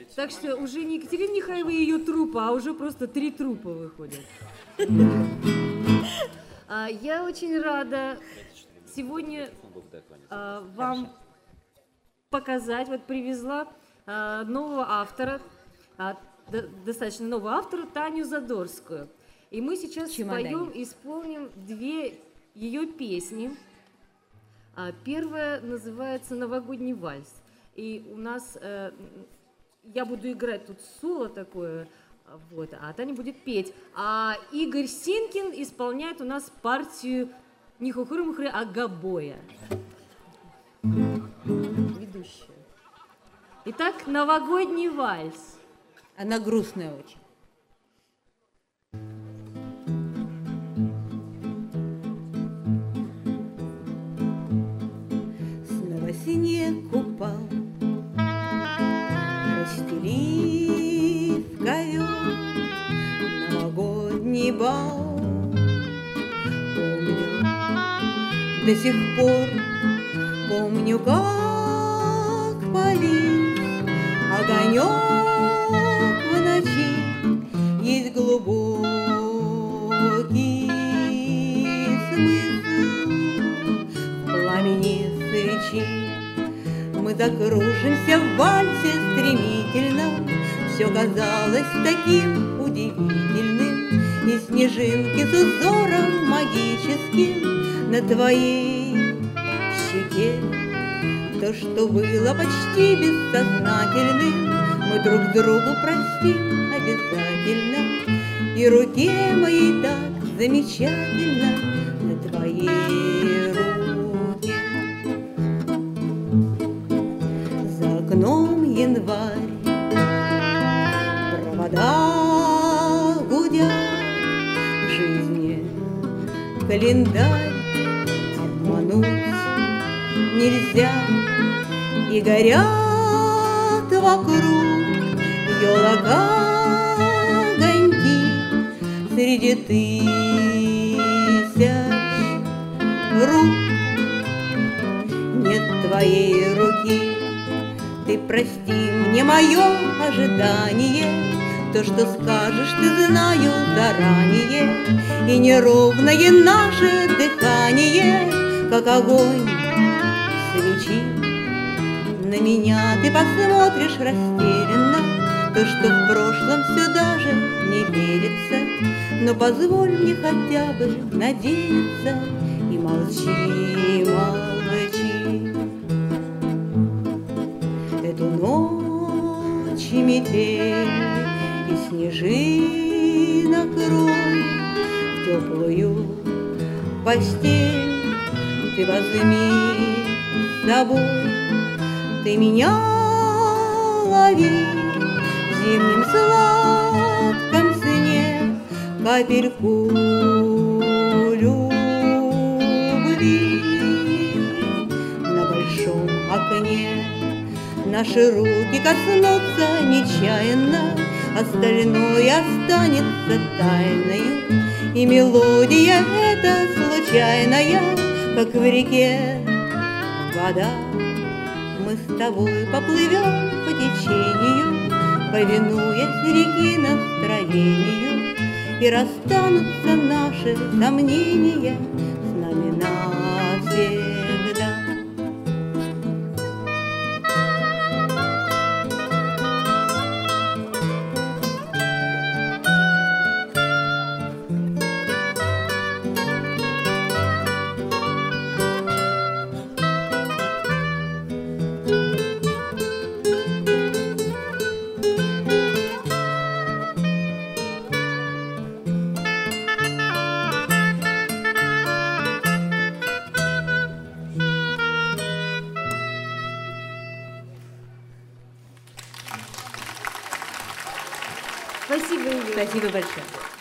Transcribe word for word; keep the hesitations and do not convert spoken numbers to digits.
Так что уже не Екатерина Михайлова и ее труппа, а уже просто три труппа выходят. Я очень рада сегодня вам показать, вот привезла нового автора, достаточно нового автора, Таню Задорскую. И мы сейчас споем, исполним две ее песни. Первая называется «Новогодний вальс». И у нас, я буду играть тут соло такое, вот, а Таня будет петь. А Игорь Синкин исполняет у нас партию не хухры-мухры, а гобоя. Ведущая. Итак, «Новогодний вальс». Она грустная очень. Снова снег упал, расстелив ковер, новогодний бал. Помню, до сих пор помню, как палит огонек в ночи, есть глубокий смысл в пламени свечи. Мы закружимся в вальсе стремительно, все казалось таким удивительным, и снежинки с узором магическим на твоей щеке. То, что было почти бессознательным, мы друг другу простим обязательно, и руке моей так замечательно на твоей руке. За окном январь, провода гудят, в жизни календарь обмануть нельзя, и горят вокруг елок огоньки среди тысяч рук. Нет твоей руки, ты прости мне мое ожидание, то, что скажешь, ты знаю заранее, и неровное наше дыхание, как огонь свечи. На меня ты посмотришь растерянно, то, что в прошлом все даже не верится, но позволь мне хотя бы надеяться, и молчи, молчи. Эту ночь и метель, и снежинок рой, в теплую постель ты возьми с собой. Ты меня лови в зимнем сладком сне, капельку любви на большом окне. Наши руки коснутся нечаянно, остальное останется тайною, и мелодия эта случайная, как в реке вода. Мы с тобой поплывем по течению, повинуясь реки настроению, и расстанутся наши сомнения с нами навсегда. Спасибо, Юля. Спасибо большое.